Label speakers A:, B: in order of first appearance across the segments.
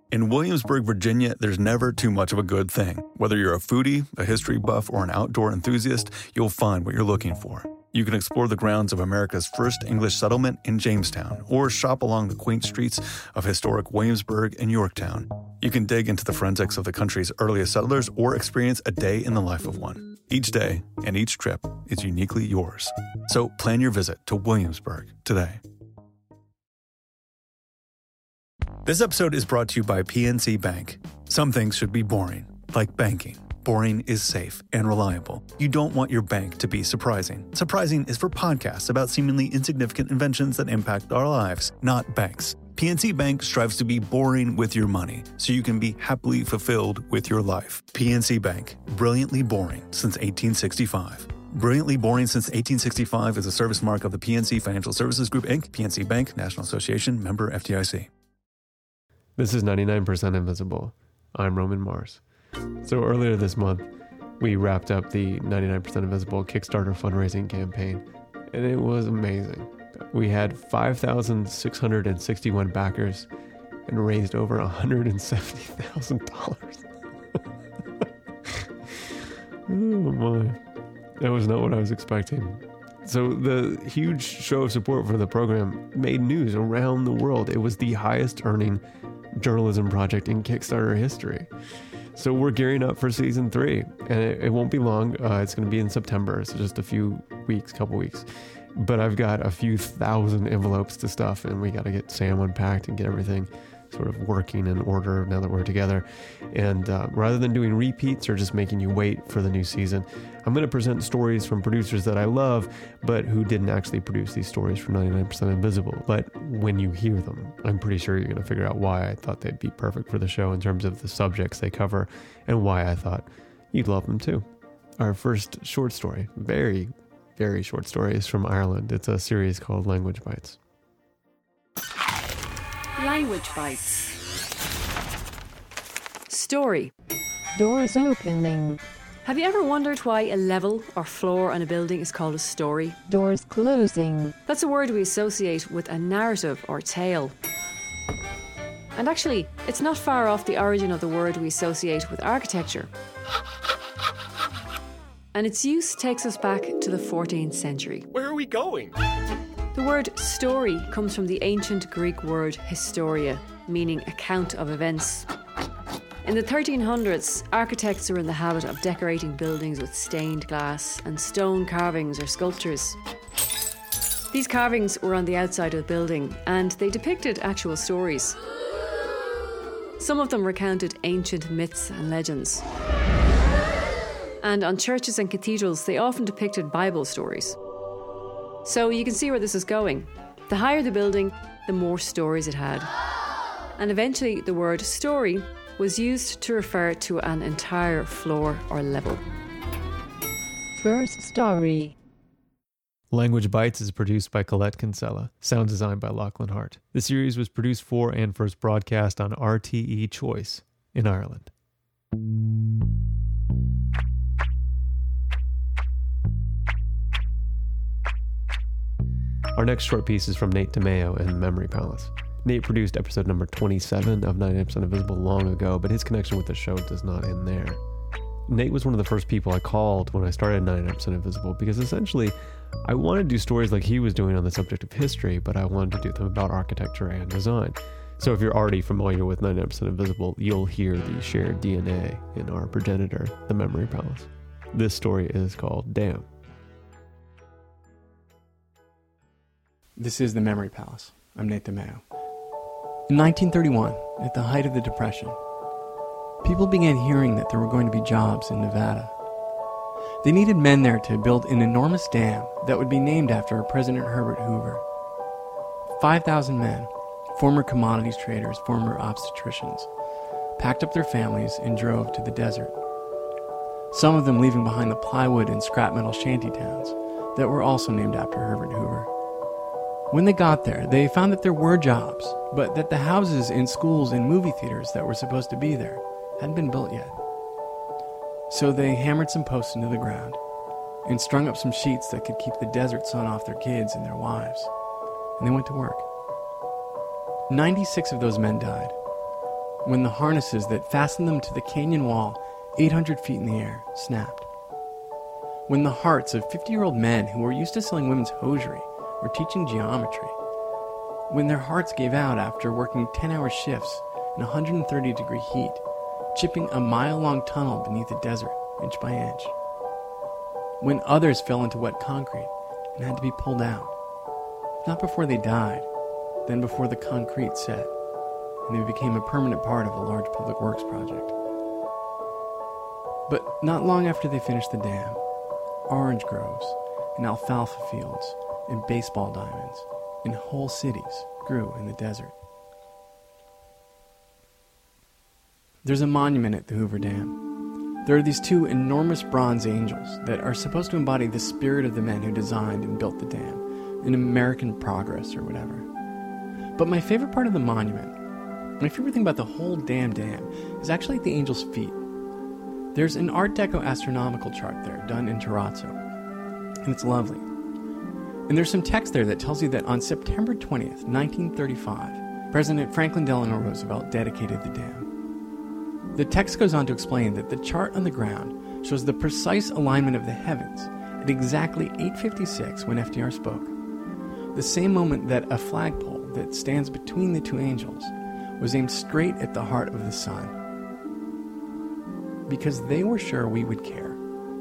A: In Williamsburg, Virginia, there's never too much of a good thing. Whether you're a foodie, a history buff, or an outdoor enthusiast, you'll find what you're looking for. You can explore the grounds of America's first English settlement in Jamestown, or shop along the quaint streets of historic Williamsburg and Yorktown. You can dig into the forensics of the country's earliest settlers, or experience a day in the life of one. Each day and each trip is uniquely yours. So plan your visit to Williamsburg today. This episode is brought to you by PNC Bank. Some things should be boring, like banking. Boring is safe and reliable. You don't want your bank to be surprising. Surprising is for podcasts about seemingly insignificant inventions that impact our lives, not banks. PNC Bank strives to be boring with your money, so you can be happily fulfilled with your life. PNC Bank, brilliantly boring since 1865. Brilliantly boring since 1865 is a service mark of the PNC Financial Services Group, Inc., PNC Bank, National Association, member FDIC.
B: This is 99% Invisible. I'm Roman Mars. So earlier this month, we wrapped up the 99% Invisible Kickstarter fundraising campaign, and it was amazing. We had 5,661 backers and raised over $170,000. Oh my. That was not what I was expecting. So the huge show of support for the program made news around the world. It was the highest earning journalism project in Kickstarter history. So we're gearing up for season 3, and it won't be long. It's going to be in September, so just a couple weeks. But I've got a few thousand envelopes to stuff, and we got to get Sam unpacked and get everything sort of working in order now that we're together. And rather than doing repeats or just making you wait for the new season, I'm going to present stories from producers that I love, but who didn't actually produce these stories for 99% Invisible. But when you hear them, I'm pretty sure you're going to figure out why I thought they'd be perfect for the show in terms of the subjects they cover, and why I thought you'd love them too. Our first short story, very, very short story, is from Ireland. It's a series called Language Bites.
C: Language Bites. Story.
D: Doors opening.
C: Have you ever wondered why a level or floor on a building is called a story?
D: Doors closing.
C: That's a word we associate with a narrative or tale. And actually, it's not far off the origin of the word we associate with architecture. And its use takes us back to the 14th century.
E: Where are we going?
C: The word story comes from the ancient Greek word historia, meaning account of events. In the 1300s, architects were in the habit of decorating buildings with stained glass and stone carvings or sculptures. These carvings were on the outside of the building, and they depicted actual stories. Some of them recounted ancient myths and legends. And on churches and cathedrals, they often depicted Bible stories. So you can see where this is going. The higher the building, the more stories it had. And eventually the word story was used to refer to an entire floor or level.
D: First story.
B: Language Bites is produced by Colette Kinsella. Sound designed by Lachlan Hart. The series was produced for and first broadcast on RTE Choice in Ireland. Our next short piece is from Nate DeMeo and Memory Palace. Nate produced episode number 27 of 99% Invisible long ago, but his connection with the show does not end there. Nate was one of the first people I called when I started 99% Invisible, because essentially I wanted to do stories like he was doing on the subject of history, but I wanted to do them about architecture and design. So if you're already familiar with 99% Invisible, you'll hear the shared DNA in our progenitor, the Memory Palace. This story is called Damn.
F: This is the Memory Palace. I'm Nate DeMeo. In 1931, at the height of the Depression, people began hearing that there were going to be jobs in Nevada. They needed men there to build an enormous dam that would be named after President Herbert Hoover. 5,000 men, former commodities traders, former obstetricians, packed up their families and drove to the desert. Some of them leaving behind the plywood and scrap metal shantytowns that were also named after Herbert Hoover. When they got there, they found that there were jobs, but that the houses and schools and movie theaters that were supposed to be there hadn't been built yet. So they hammered some posts into the ground and strung up some sheets that could keep the desert sun off their kids and their wives, and they went to work. 96 of those men died. when the harnesses that fastened them to the canyon wall 800 feet in the air snapped. When the hearts of 50-year-old men who were used to selling women's hosiery or teaching geometry, when their hearts gave out after working 10-hour shifts in 130-degree heat, chipping a mile-long tunnel beneath the desert, inch by inch. When others fell into wet concrete and had to be pulled out, not before they died, then before the concrete set, and they became a permanent part of a large public works project. But not long after they finished the dam, orange groves and alfalfa fields and baseball diamonds and whole cities grew in the desert. There's a monument at the Hoover Dam. There are these two enormous bronze angels that are supposed to embody the spirit of the men who designed and built the dam, in American progress or whatever. But my favorite part of the monument, my favorite thing about the whole damn dam, is actually at the angels' feet. There's an Art Deco astronomical chart there, done in terrazzo, and it's lovely. And there's some text there that tells you that on September 20th, 1935, President Franklin Delano Roosevelt dedicated the dam. The text goes on to explain that the chart on the ground shows the precise alignment of the heavens at exactly 8:56 when FDR spoke, the same moment that a flagpole that stands between the two angels was aimed straight at the heart of the sun, because they were sure we would care.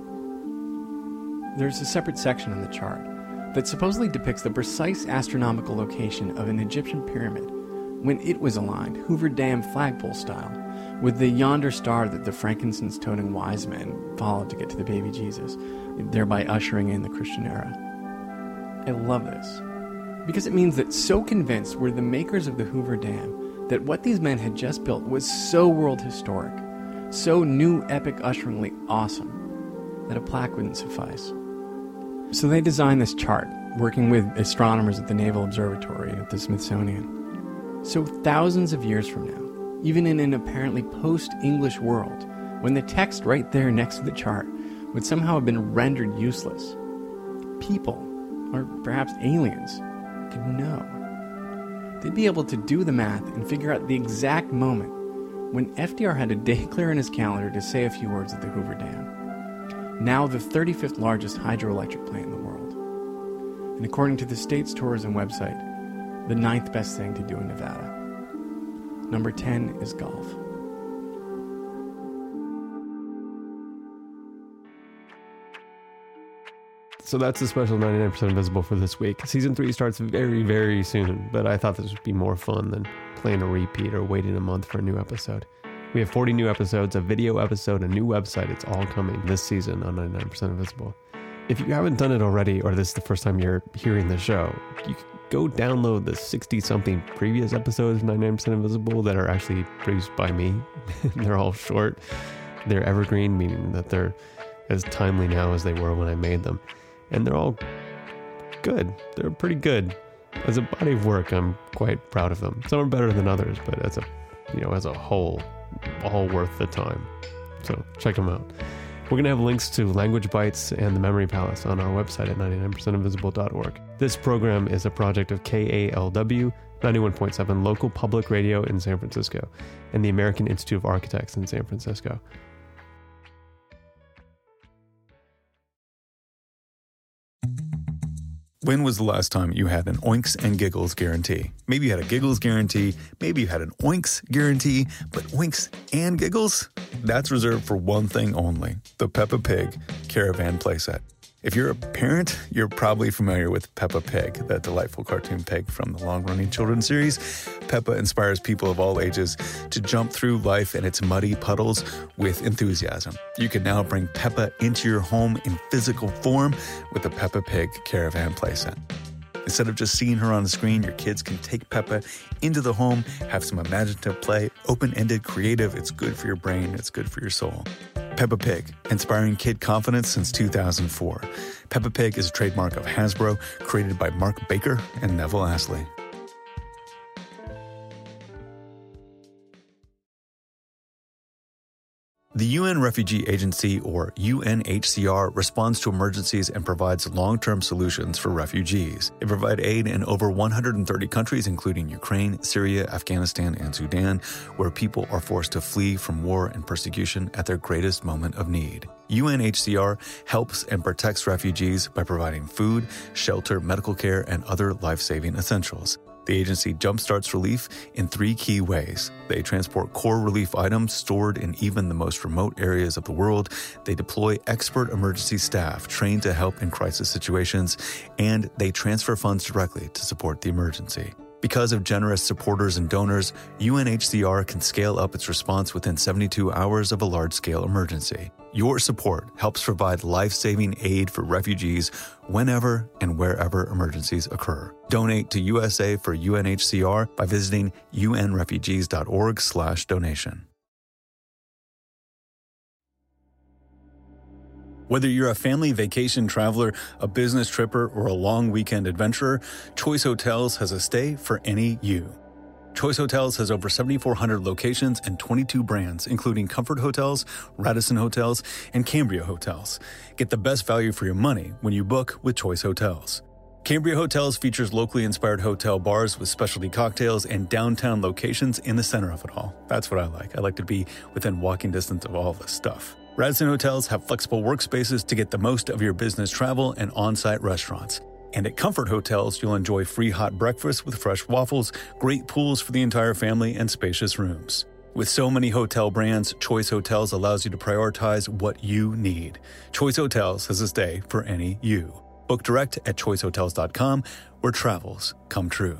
F: There's a separate section on the chart that supposedly depicts the precise astronomical location of an Egyptian pyramid when it was aligned, Hoover Dam flagpole style, with the yonder star that the frankincense-toting wise men followed to get to the baby Jesus, thereby ushering in the Christian era. I love this, because it means that so convinced were the makers of the Hoover Dam that what these men had just built was so world historic, so new epic usheringly awesome, that a plaque wouldn't suffice. So they designed this chart, working with astronomers at the Naval Observatory and at the Smithsonian. So thousands of years from now, even in an apparently post-English world, when the text right there next to the chart would somehow have been rendered useless, people, or perhaps aliens, could know. They'd be able to do the math and figure out the exact moment when FDR had a day clear in his calendar to say a few words at the Hoover Dam, now the 35th largest hydroelectric plant in the world, and according to the state's tourism website, the 9th best thing to do in Nevada. Number 10 is golf.
B: So that's the special 99% Invisible for this week. Season 3 starts very, very soon, but I thought this would be more fun than playing a repeat or waiting a month for a new episode. We have 40 new episodes, a video episode, a new website. It's all coming this season on 99% Invisible. If you haven't done it already, or this is the first time you're hearing the show, you can go download the 60-something previous episodes of 99% Invisible that are actually produced by me. They're all short. They're evergreen, meaning that they're as timely now as they were when I made them. And they're all good. They're pretty good. As a body of work, I'm quite proud of them. Some are better than others, but as a whole, all worth the time. So check them out. We're going to have links to Language Bites and the Memory Palace on our website at 99percentinvisible.org. This program is a project of KALW 91.7 local public radio in San Francisco and the American Institute of Architects in San Francisco.
A: When was the last time you had an Oinks and Giggles guarantee? Maybe you had a Giggles guarantee, maybe you had an Oinks guarantee, but Oinks and Giggles? That's reserved for one thing only, the Peppa Pig Caravan Playset. If you're a parent, you're probably familiar with Peppa Pig, that delightful cartoon pig from the long-running children's series. Peppa inspires people of all ages to jump through life and its muddy puddles with enthusiasm. You can now bring Peppa into your home in physical form with the Peppa Pig Caravan Playset. Instead of just seeing her on the screen, your kids can take Peppa into the home, have some imaginative play, open-ended, creative. It's good for your brain. It's good for your soul. Peppa Pig, inspiring kid confidence since 2004. Peppa Pig is a trademark of Hasbro, created by Mark Baker and Neville Astley. The UN Refugee Agency, or UNHCR, responds to emergencies and provides long-term solutions for refugees. They provide aid in over 130 countries, including Ukraine, Syria, Afghanistan, and Sudan, where people are forced to flee from war and persecution at their greatest moment of need. UNHCR helps and protects refugees by providing food, shelter, medical care, and other life-saving essentials. The agency jumpstarts relief in 3 key ways. They transport core relief items stored in even the most remote areas of the world. They deploy expert emergency staff trained to help in crisis situations. And they transfer funds directly to support the emergency. Because of generous supporters and donors, UNHCR can scale up its response within 72 hours of a large-scale emergency. Your support helps provide life-saving aid for refugees whenever and wherever emergencies occur. Donate to USA for UNHCR by visiting unrefugees.org/donation. Whether you're a family vacation traveler, a business tripper, or a long weekend adventurer, Choice Hotels has a stay for any you. Choice Hotels has over 7,400 locations and 22 brands, including Comfort Hotels, Radisson Hotels, and Cambria Hotels. Get the best value for your money when you book with Choice Hotels. Cambria Hotels features locally inspired hotel bars with specialty cocktails and downtown locations in the center of it all. That's what I like. I like to be within walking distance of all this stuff. Radisson Hotels have flexible workspaces to get the most of your business travel and on-site restaurants. And at Comfort Hotels, you'll enjoy free hot breakfast with fresh waffles, great pools for the entire family, and spacious rooms. With so many hotel brands, Choice Hotels allows you to prioritize what you need. Choice Hotels has a stay for any you. Book direct at choicehotels.com, where travels come true.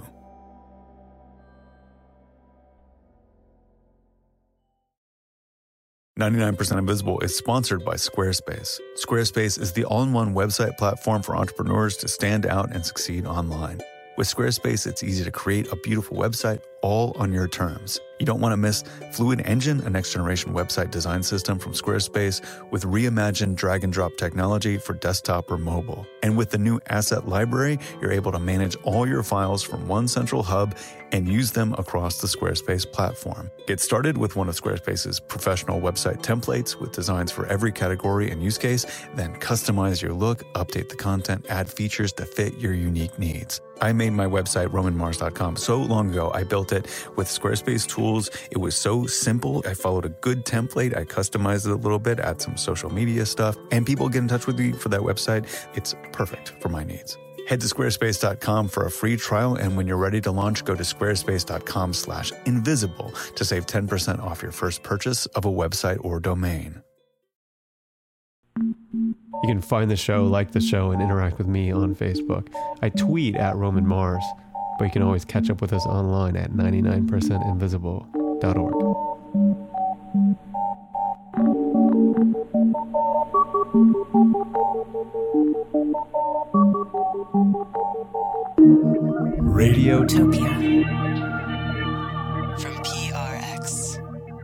A: 99% Invisible is sponsored by Squarespace. Squarespace is the all-in-one website platform for entrepreneurs to stand out and succeed online. With Squarespace, it's easy to create a beautiful website all on your terms. You don't want to miss Fluid Engine, a next-generation website design system from Squarespace with reimagined drag-and-drop technology for desktop or mobile. And with the new Asset Library, you're able to manage all your files from one central hub and use them across the Squarespace platform. Get started with one of Squarespace's professional website templates with designs for every category and use case, then customize your look, update the content, add features to fit your unique needs. I made my website, RomanMars.com, so long ago. I built it with Squarespace tools. It was so simple. I followed a good template. I customized it a little bit, add some social media stuff, and people get in touch with me for that website. It's perfect for my needs. Head to squarespace.com for a free trial, and when you're ready to launch, go to squarespace.com/invisible to save 10% off your first purchase of a website or domain.
B: You can find the show, like the show, and interact with me on Facebook. I tweet at Roman Mars, but you can always catch up with us online at 99percentinvisible.org.
E: Radiotopia from PRX.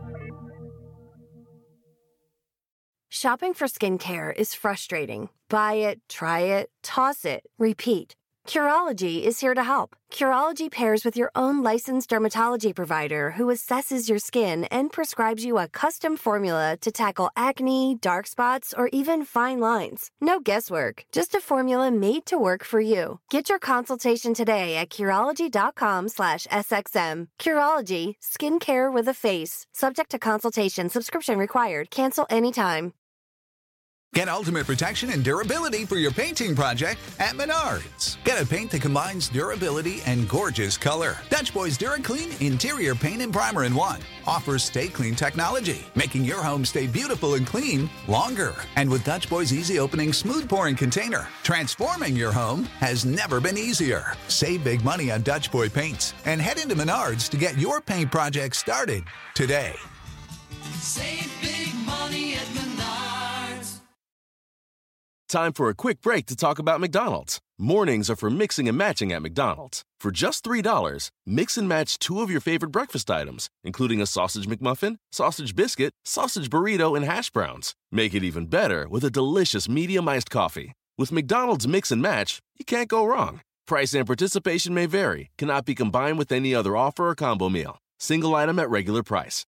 G: Shopping for skincare is frustrating. Buy it, try it, toss it, repeat. Curology is here to help. Curology pairs with your own licensed dermatology provider who assesses your skin and prescribes you a custom formula to tackle acne, dark spots, or even fine lines. No guesswork, just a formula made to work for you. Get your consultation today at Curology.com/SXM. Curology, skincare with a face. Subject to consultation, subscription required. Cancel anytime.
H: Get ultimate protection and durability for your painting project at Menards. Get a paint that combines durability and gorgeous color. Dutch Boys DuraClean Interior Paint and Primer in One offers Stay Clean technology, making your home stay beautiful and clean longer. And with Dutch Boys Easy Opening Smooth Pouring Container, transforming your home has never been easier. Save big money on Dutch Boy paints and head into Menards to get your paint project started today.
I: Save big money at Menards.
J: Time for a quick break to talk about McDonald's. Mornings are for mixing and matching at McDonald's. For just $3, mix and match 2 of your favorite breakfast items, including a sausage McMuffin, sausage biscuit, sausage burrito, and hash browns. Make it even better with a delicious medium iced coffee. With McDonald's Mix and Match, you can't go wrong. Price and participation may vary, cannot be combined with any other offer or combo meal. Single item at regular price.